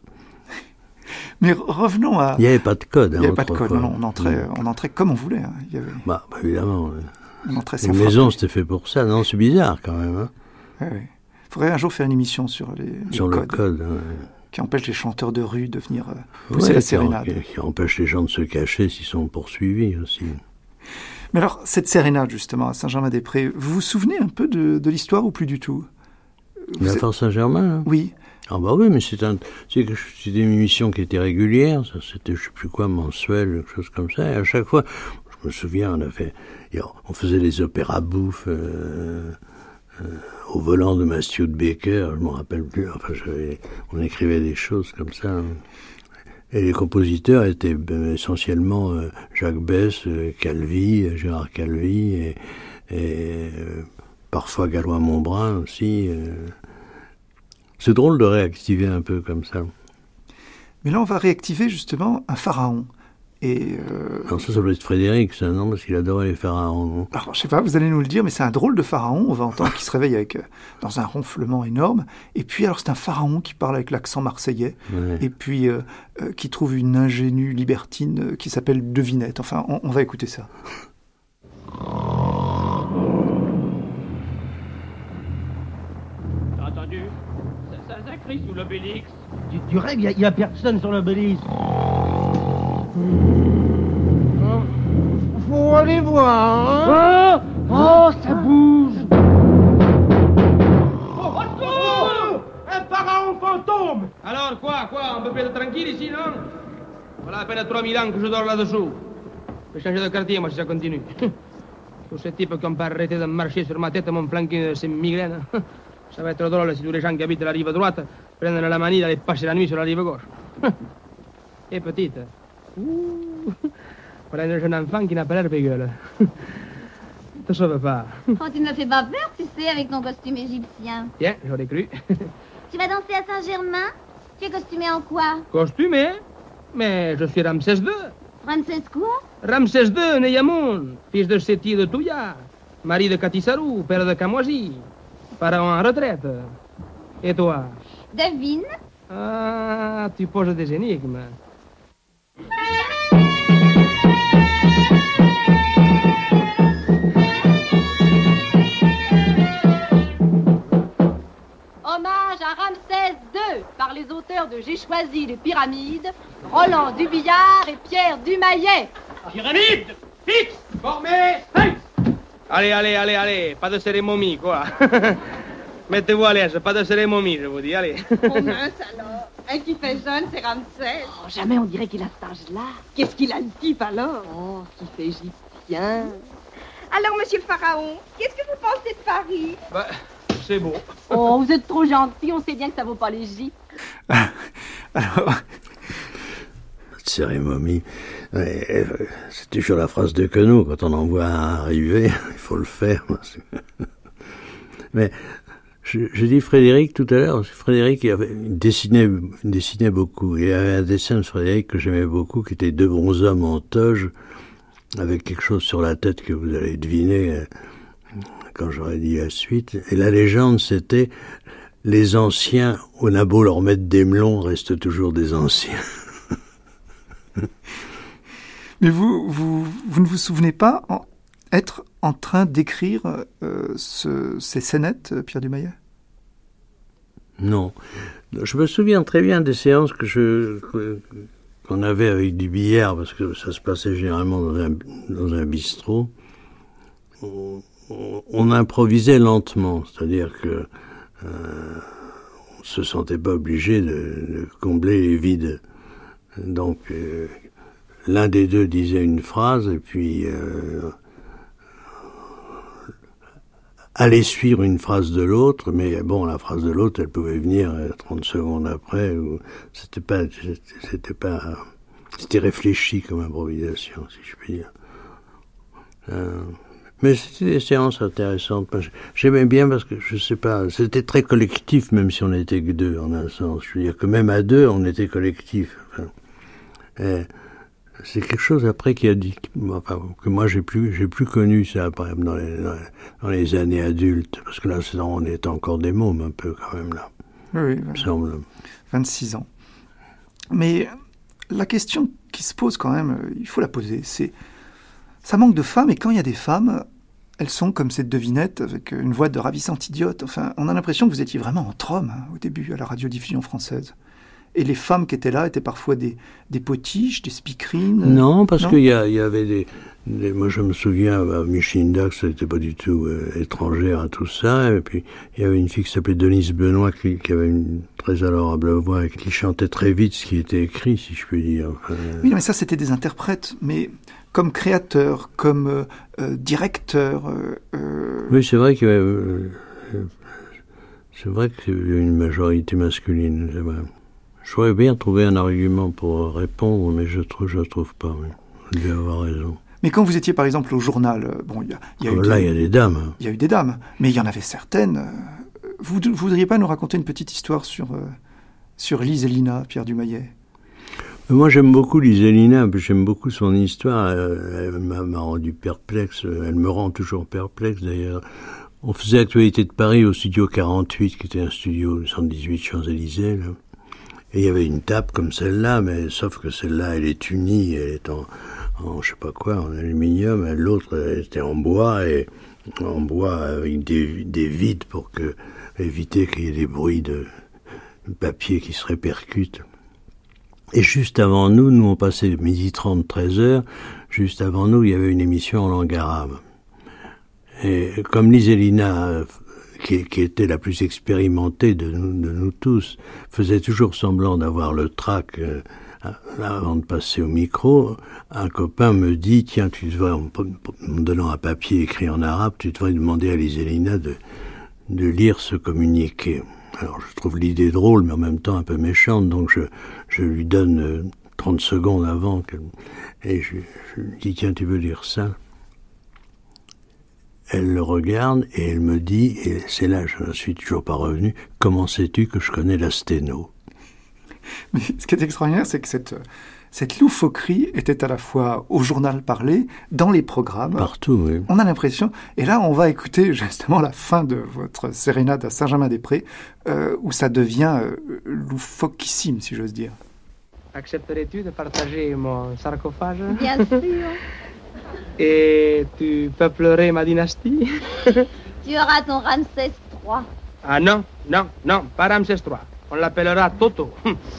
Mais revenons à... Il n'y avait pas de code. Il n'y avait pas de code, non, on entrait, on entrait comme on voulait. Hein. Il y avait... Bah, bah évidemment. On entrait sans Les frapper. maisons, c'était fait pour ça. Non, c'est bizarre quand même. Hein. Oui, oui. Il faudrait un jour faire une émission sur les, les sur codes. le code, ouais. Qui empêche les chanteurs de rue de venir euh, pousser ouais, la sérénade. Qui, qui empêche les gens de se cacher s'ils sont poursuivis aussi. Mais alors, cette sérénade, justement, à Saint-Germain-des-Prés, vous vous souvenez un peu de, de l'histoire ou plus du tout? La Foire Saint-Germain, là? Oui. Ah bah oui, mais c'est un, c'est c'était une émission qui était régulière, ça, c'était je sais plus quoi, mensuel, quelque chose comme ça, et à chaque fois, je me souviens, on a fait, on faisait des opéras bouffes, euh, euh, au volant de Mastiot de Becker, je m'en rappelle plus, enfin, j'avais, on écrivait des choses comme ça, hein. Et les compositeurs étaient ben, essentiellement euh, Jacques Besse, euh, Calvi, euh, Gérard Calvi, et, et euh, parfois Gallois-Montbrun aussi. Euh. C'est drôle de réactiver un peu comme ça. Mais là, on va réactiver justement un pharaon. Et euh... Alors ça, ça doit être Frédéric, ça, non? Parce qu'il adorait les pharaons, non? Alors, je sais pas, vous allez nous le dire, mais c'est un drôle de pharaon. On va entendre qu'il se réveille avec, euh, dans un ronflement énorme. Et puis, alors, c'est un pharaon qui parle avec l'accent marseillais. Ouais. Et puis, euh, euh, qui trouve une ingénue libertine euh, qui s'appelle Devinette. Enfin, on, on va écouter ça. T'as entendu? Ça, ça, ça crie sous l'obélix. Du, du rêve, il n'y a, a personne sur l'obélisque. Faut aller voir, hein? Oh, oh, ça bouge. Oh, retour! Un pharaon fantôme! Alors, quoi, quoi? On peut plus être tranquille ici, non? Voilà à peine à trois mille ans que je dors là-dessous. Je vais changer de quartier, moi, si ça continue. Tous ces types qui n'ont pas arrêté de marcher sur ma tête m'ont flanqué ces migraines. Ça va être drôle si tous les gens qui habitent la rive droite prennent la manie d'aller passer la nuit sur la rive gauche. Et petite. Ouh. Voilà un jeune enfant qui n'a pas l'air bégueule. Ne te sauve pas. Oh, tu ne me fais pas peur, tu sais, avec ton costume égyptien. Tiens, j'aurais cru. Tu vas danser à Saint-Germain? Tu es costumé en quoi? Costumé? Mais je suis Ramsès deux. Ramsès quoi? Ramsès deux, Neyamoun, fils de Séti de Touya, mari de Katisarou, père de Kamoisi, pharaon en retraite. Et toi? Devine. Ah, tu poses des énigmes. Hommage à Ramsès deux par les auteurs de J'ai choisi les pyramides, Roland Dubillard et Pierre Dumayet. Pyramide, fixe, formé, hey. Allez, allez, allez, allez, pas de cérémonie, quoi. Mettez-vous à l'aise, pas de cérémonie, je vous dis, allez. Oh mince alors, un qui fait jeune, c'est Ramsès. Oh, jamais on dirait qu'il a cet âge-là. Qu'est-ce qu'il a le type alors? Oh, qui fait égyptien. Alors, monsieur le pharaon, qu'est-ce que vous pensez de Paris? Bah, c'est beau. Oh, vous êtes trop gentil, on sait bien que ça vaut pas l'Égypte. Alors... Cérémonie. Ouais, c'est toujours la phrase de Queneau, quand on en voit un arriver, il faut le faire. Mais je, je dis Frédéric tout à l'heure, Frédéric il, avait, il, dessinait, il dessinait beaucoup. Il y avait un dessin de Frédéric que j'aimais beaucoup, qui était deux bonshommes en toge, avec quelque chose sur la tête que vous allez deviner quand j'aurai dit la suite. Et la légende, c'était « Les anciens, on a beau leur mettre des melons, restent toujours des anciens ». Mais vous, vous, vous ne vous souvenez pas en, être en train d'écrire euh, ce, ces scénettes, Pierre Dumayet? Non. Je me souviens très bien des séances que je, que, qu'on avait avec du billard, parce que ça se passait généralement dans un, dans un bistrot. On, on, on improvisait lentement, c'est-à-dire que euh, on se sentait pas obligé de, de combler les vides. Donc, euh, l'un des deux disait une phrase, et puis euh, allait suivre une phrase de l'autre, mais bon, la phrase de l'autre, elle pouvait venir trente secondes après, ou c'était pas, c'était pas, c'était réfléchi comme improvisation, si je puis dire. Euh, mais c'était des séances intéressantes. J'aimais bien parce que, je sais pas, c'était très collectif, même si on n'était que deux, en un sens. Je veux dire que même à deux, on était collectif. Enfin, et c'est quelque chose après qui a dit, enfin, que moi j'ai plus, j'ai plus connu ça après, dans les, dans les années adultes, parce que là, on était encore des mômes un peu quand même là. Oui, il me semble. vingt-six ans. Mais la question qui se pose quand même, il faut la poser, c'est, ça manque de femmes, et quand il y a des femmes, elles sont comme cette devinette avec une voix de ravissante idiote. Enfin, on a l'impression que vous étiez vraiment entre hommes hein, au début à la radiodiffusion française. Et les femmes qui étaient là étaient parfois des, des potiches, des speakerines. Non, parce qu'il y, y avait des, des... Moi, je me souviens, bah, Micheline Dax n'était pas du tout euh, étrangère à tout ça. Et puis, il y avait une fille qui s'appelait Denise Benoît, qui, qui avait une très adorable voix et qui chantait très vite ce qui était écrit, si je puis dire. Enfin, oui, mais ça, c'était des interprètes. Mais comme créateurs, comme euh, euh, directeurs... Euh, euh... Oui, c'est vrai qu'il y avait... Euh, c'est vrai qu'il y avait une majorité masculine, c'est vrai. Je pourrais bien trouver un argument pour répondre, mais je trouve, je trouve pas. Oui. Vous devez avoir raison. Mais quand vous étiez, par exemple, au journal, bon, il y a, y a oh, eu là, il y a des dames. Il y a eu des dames, mais il y en avait certaines. Vous ne voudriez pas nous raconter une petite histoire sur, euh, sur Lise et Lina, Pierre Dumayet? Moi, j'aime beaucoup Lise et Lina, j'aime beaucoup son histoire. Elle, elle m'a, m'a rendu perplexe. Elle me rend toujours perplexe, d'ailleurs. On faisait Actualité de Paris au studio quarante-huit, qui était un studio cent dix-huit Champs-Élysées, là. Et il y avait une table comme celle-là, mais sauf que celle-là, elle est unie, elle est en, en je sais pas quoi, en aluminium, et l'autre, elle était en bois, et en bois avec des, des vides pour que, éviter qu'il y ait des bruits de papier qui se répercutent. Et juste avant nous, nous on passait midi trente, treize heures, juste avant nous, il y avait une émission en langue arabe. Et comme Lise et Lina, Qui, qui était la plus expérimentée de nous, de nous tous, faisait toujours semblant d'avoir le trac euh, avant de passer au micro. Un copain me dit, tiens, tu devrais, en me donnant un papier écrit en arabe, tu devrais demander à Lise et Lina de, de lire ce communiqué. Alors je trouve l'idée drôle, mais en même temps un peu méchante, donc je, je lui donne euh, trente secondes avant, que, et je, je lui dis, tiens, tu veux lire ça? Elle le regarde et elle me dit, et c'est là, je ne suis toujours pas revenu, comment sais-tu que je connais la sténo? Mais ce qui est extraordinaire, c'est que cette, cette loufoquerie était à la fois au journal parlé, dans les programmes. Partout, oui. On a l'impression, et là on va écouter justement la fin de votre sérénade à Saint-Germain-des-Prés, euh, où ça devient euh, loufoquissime, si j'ose dire. Accepterais-tu de partager mon sarcophage? Bien sûr. Et tu peuplerais ma dynastie? Tu auras ton Ramsès trois. Ah non, non, non, pas Ramsès trois. On l'appellera Toto.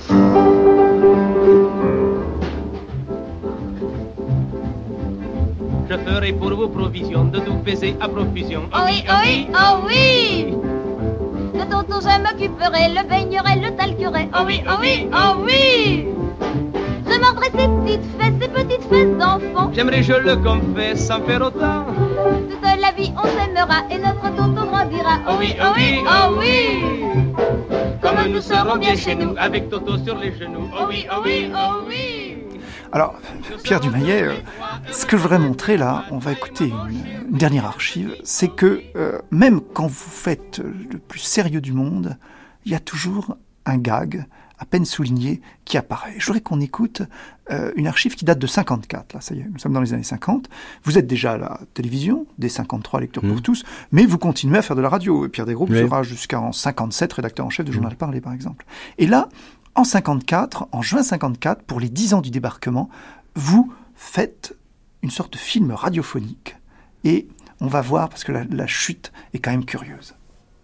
Je ferai pour vous provision de tout baiser à profusion. Oh oui, oh oui, oh oui. De Toto je m'occuperai, le baignerai, le talquerai. Oh oui, oh oui, oh oui. Je mordrai ses petites fesses, ses petites fesses d'enfant. J'aimerais, je le confesse, sans faire autant. Toute la vie on s'aimera et notre Toto grandira. Oh oui, oh oui, oh oui. Comme nous serons bien chez nous, avec Toto sur les genoux. Oh oui, oh oui, oh oui. Alors, Pierre Dumayet, euh, ce que je voudrais montrer là, on va écouter une, une dernière archive, c'est que euh, même quand vous faites le plus sérieux du monde, il y a toujours un gag à peine souligné qui apparaît. Je voudrais qu'on écoute euh, une archive qui date de cinquante-quatre. Là, ça y est, nous sommes dans les années cinquante. Vous êtes déjà à la télévision, dès cinquante-trois, Lecture pour mmh. tous, mais vous continuez à faire de la radio. Pierre Desgroupes oui. sera jusqu'en cinquante-sept rédacteur en chef de Journal mmh. Parlé, par exemple. Et là, en cinquante-quatre, en juin cinquante-quatre, pour les dix ans du débarquement, vous faites une sorte de film radiophonique. Et on va voir, parce que la, la chute est quand même curieuse.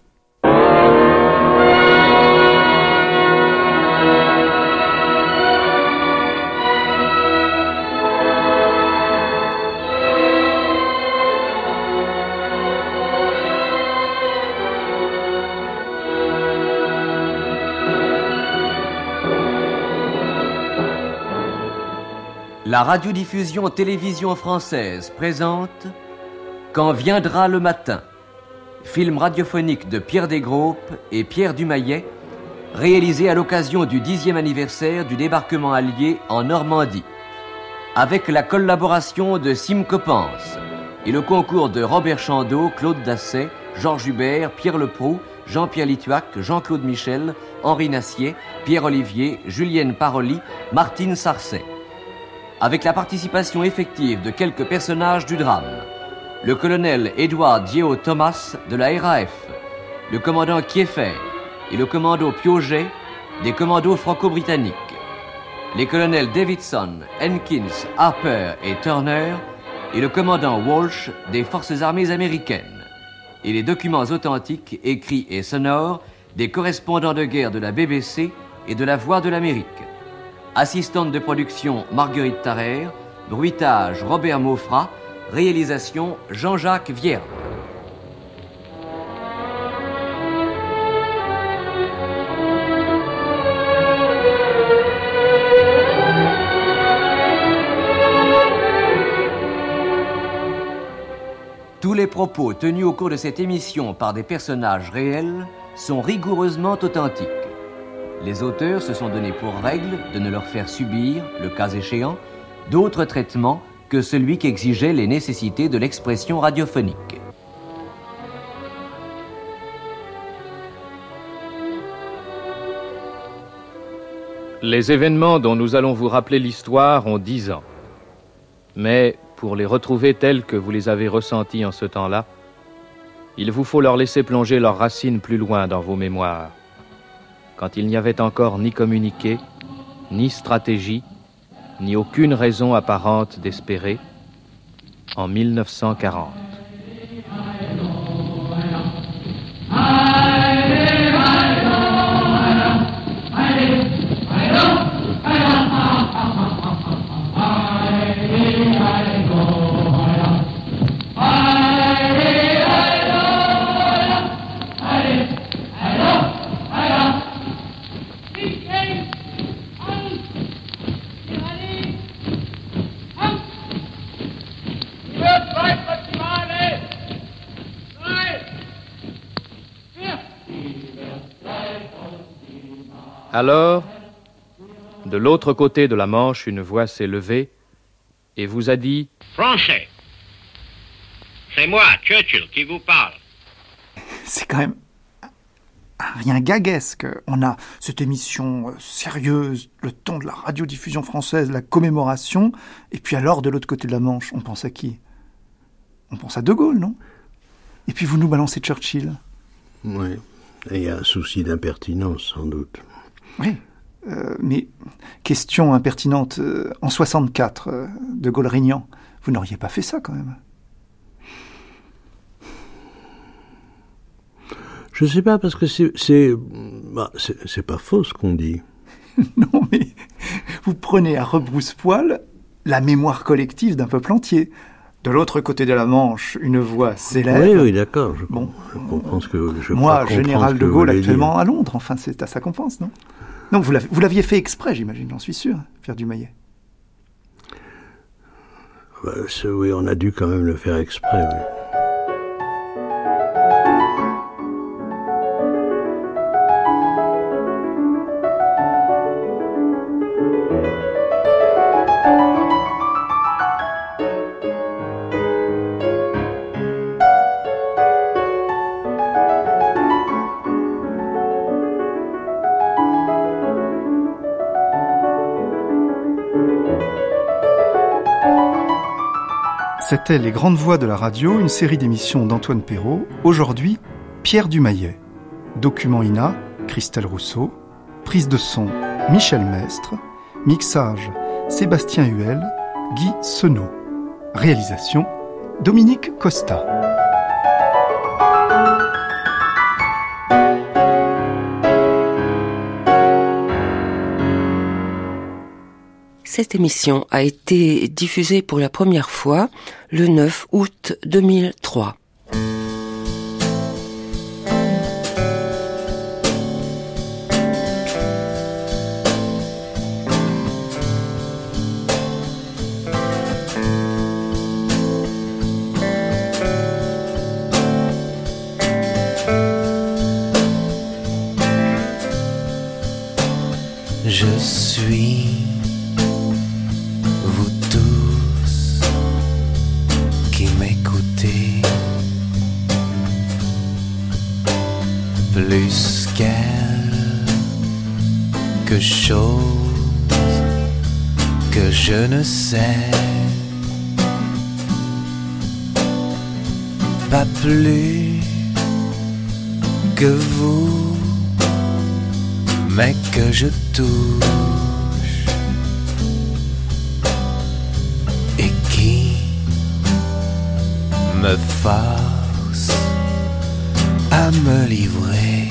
La radiodiffusion télévision française présente Quand viendra le matin, film radiophonique de Pierre Desgroupes et Pierre Dumayet, réalisé à l'occasion du dixième anniversaire du débarquement allié en Normandie, avec la collaboration de Simco Pense et le concours de Robert Chandeau, Claude Dasset, Georges Hubert, Pierre Leproux, Jean-Pierre Lituac, Jean-Claude Michel, Henri Nassier, Pierre Olivier, Julienne Paroli, Martine Sarcey. Avec la participation effective de quelques personnages du drame. Le colonel Édouard Dieo Thomas de la R A F, le commandant Kieffer et le commando Piauget des commandos franco-britanniques, les colonels Davidson, Hankins, Harper et Turner et le commandant Walsh des forces armées américaines, et les documents authentiques, écrits et sonores des correspondants de guerre de la B B C et de la Voix de l'Amérique. Assistante de production Marguerite Tarrer, bruitage Robert Maufra, réalisation Jean-Jacques Vierne. Tous les propos tenus au cours de cette émission par des personnages réels sont rigoureusement authentiques. Les auteurs se sont donné pour règle de ne leur faire subir, le cas échéant, d'autres traitements que celui qu'exigeaient les nécessités de l'expression radiophonique. Les événements dont nous allons vous rappeler l'histoire ont dix ans. Mais pour les retrouver tels que vous les avez ressentis en ce temps-là, il vous faut leur laisser plonger leurs racines plus loin dans vos mémoires, quand il n'y avait encore ni communiqué, ni stratégie, ni aucune raison apparente d'espérer, en mille neuf cent quarante. Alors, de l'autre côté de la Manche, une voix s'est levée et vous a dit « Français, c'est moi, Churchill, qui vous parle. » C'est quand même un rien gaguesque. On a cette émission sérieuse, le ton de la radiodiffusion française, la commémoration, et puis alors, de l'autre côté de la Manche, on pense à qui ? On pense à De Gaulle, non ? Et puis vous nous balancez Churchill. Oui, et il y a un souci d'impertinence, sans doute. Oui, euh, mais question impertinente, euh, en soixante-quatre, euh, De Gaulle-Rignan, vous n'auriez pas fait ça, quand même ? Je sais pas, parce que c'est, c'est, bah, c'est, c'est pas faux ce qu'on dit. Non, mais vous prenez à rebrousse-poil la mémoire collective d'un peuple entier. De l'autre côté de la Manche, une voix s'élève. Oui, oui, d'accord. Je, bon, je comprends ce que je moi, général de Gaulle, actuellement dire. à Londres, enfin, c'est à ça qu'on pense, non ? Non, vous, l'avez, vous l'aviez fait exprès, j'imagine, j'en suis sûr, Pierre Dumayet. Bah, oui, on a dû quand même le faire exprès, oui. C'était Les Grandes Voix de la radio, une série d'émissions d'Antoine Perrault. Aujourd'hui, Pierre Dumayet. Document I N A, Christelle Rousseau. Prise de son, Michel Mestre. Mixage, Sébastien Huel, Guy Senot. Réalisation, Dominique Costa. Cette émission a été diffusée pour la première fois le neuf août deux mille trois. Je suis vous tous qui m'écoutez, plus quelque chose que je ne sais, pas plus que vous, mais que je touche et qui me force à me livrer,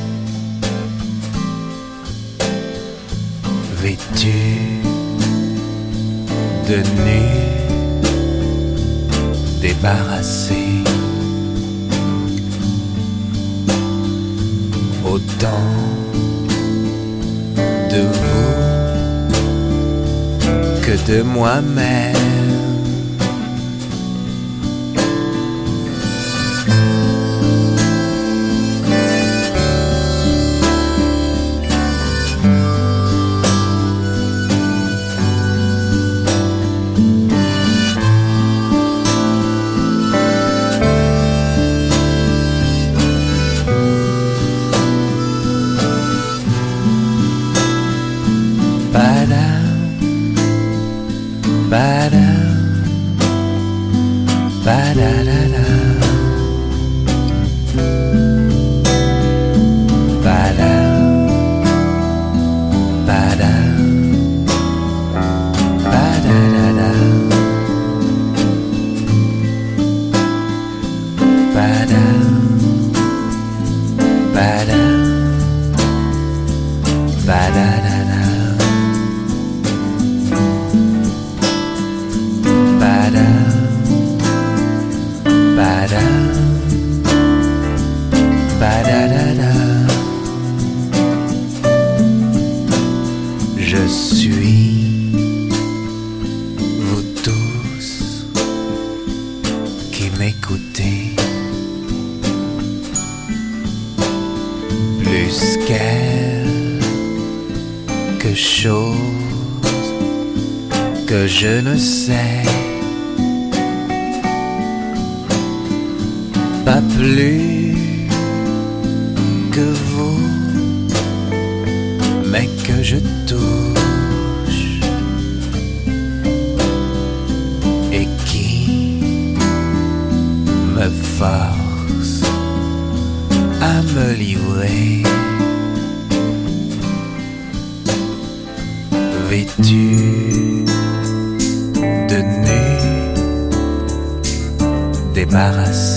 vêtu de nu, débarrassé, autant de vous que de moi-même. Je suis vous tous qui m'écoutez, plus quelque chose que je ne sais, pas plus que vous, mais que je touche et qui me force à me livrer, vêtu de nu, débarrassé